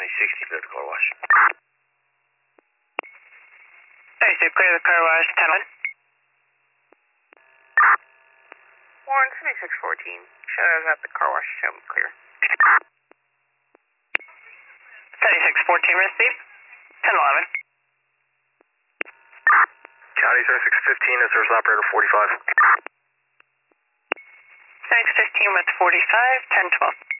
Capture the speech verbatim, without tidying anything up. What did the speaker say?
County sixty, clear the car wash. thirty-six, clear the car wash, ten one. Warren, seventy-six fourteen. Shadows at the car wash, show me clear. seventy-six fourteen, receive. ten eleven. County seventy-six fifteen, is service operator forty-five. seventy-six fifteen with forty-five, ten twelve.